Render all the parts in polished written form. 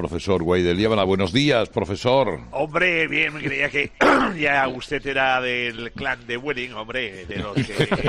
profesor Guaidel Liébana. Buenos días, profesor. Hombre, bien, creía que ya usted era del clan de Vueling, hombre, de los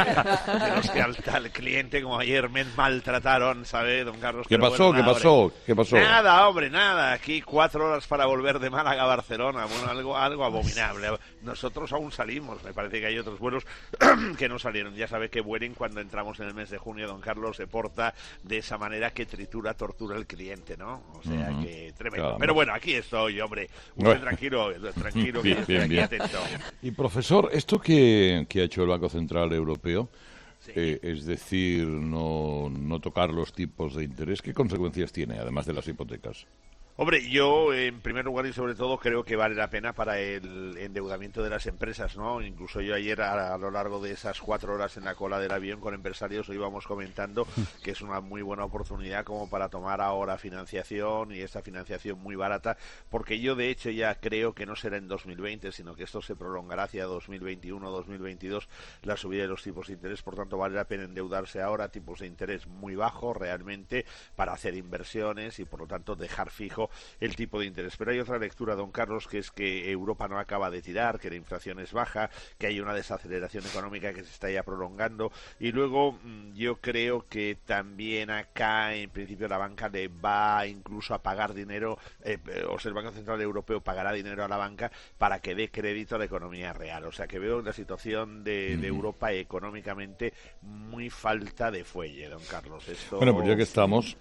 que al cliente, como ayer, me maltrataron, ¿sabe, don Carlos? ¿Qué pasó? Bueno, nada, ¿Qué pasó? Nada, hombre, nada. Aquí 4 horas para volver de Málaga a Barcelona. Bueno, algo abominable. Nosotros aún salimos. Me parece que hay otros vuelos que no salieron. Ya sabe que Vueling, cuando entramos en el mes de junio, don Carlos, se porta de esa manera que tortura al cliente, ¿no? O sea que tremendo. Claro. Pero bueno, aquí estoy, hombre. Usted tranquilo, bien, que bien. atento. Y profesor, esto que ha hecho el Banco Central Europeo, Sí. es decir, no tocar los tipos de interés, ¿qué consecuencias tiene, además de las hipotecas? Hombre, yo en primer lugar y sobre todo creo que vale la pena para el endeudamiento de las empresas, ¿no? Incluso yo ayer a lo largo de esas 4 horas en la cola del avión con empresarios lo íbamos comentando que es una muy buena oportunidad como para tomar ahora financiación y esta financiación muy barata, porque yo de hecho ya creo que no será en 2020, sino que esto se prolongará hacia 2021, 2022 la subida de los tipos de interés, por tanto vale la pena endeudarse ahora a tipos de interés muy bajos realmente para hacer inversiones y por lo tanto dejar fijo el tipo de interés. Pero hay otra lectura, don Carlos, que es que Europa no acaba de tirar, que la inflación es baja, que hay una desaceleración económica que se está ya prolongando y luego yo creo que también acá en principio la banca le va incluso a pagar dinero, o sea, el Banco Central Europeo pagará dinero a la banca para que dé crédito a la economía real. O sea que veo la situación de Europa económicamente muy falta de fuelle, don Carlos. Esto... Bueno, pues ya que estamos,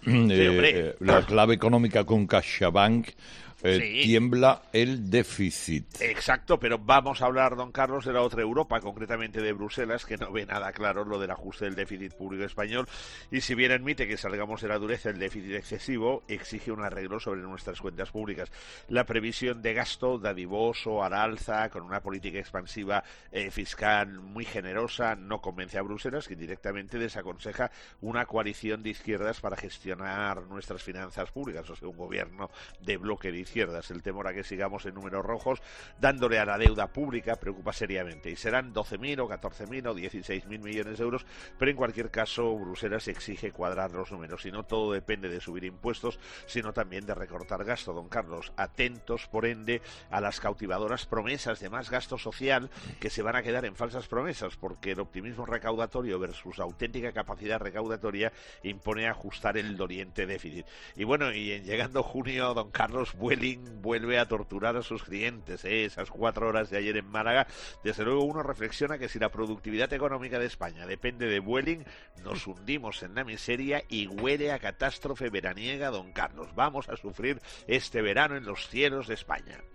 la clave económica con CaixaBank, tiembla el déficit. Exacto, pero vamos a hablar, don Carlos, de la otra Europa, concretamente de Bruselas, que no ve nada claro lo del ajuste del déficit público español, y si bien admite que salgamos de la dureza del déficit excesivo, exige un arreglo sobre nuestras cuentas públicas. La previsión de gasto dadivoso al alza, con una política expansiva fiscal muy generosa, no convence a Bruselas, que directamente desaconseja una coalición de izquierdas para gestionar nuestras finanzas públicas, o sea, un gobierno de bloque de izquierdas. El temor a que sigamos en números rojos dándole a la deuda pública preocupa seriamente y serán 12.000 o 14.000 o 16.000 millones de euros, pero en cualquier caso Bruselas exige cuadrar los números y no todo depende de subir impuestos, sino también de recortar gasto, don Carlos. Atentos, por ende, a las cautivadoras promesas de más gasto social que se van a quedar en falsas promesas, porque el optimismo recaudatorio versus auténtica capacidad recaudatoria impone ajustar el doliente déficit. Y bueno, y en llegando junio, don Carlos, vuelve a torturar a sus clientes, esas 4 horas de ayer en Málaga. Desde luego uno reflexiona que si la productividad económica de España depende de Vueling, nos hundimos en la miseria y huele a catástrofe veraniega, don Carlos. Vamos a sufrir este verano en los cielos de España.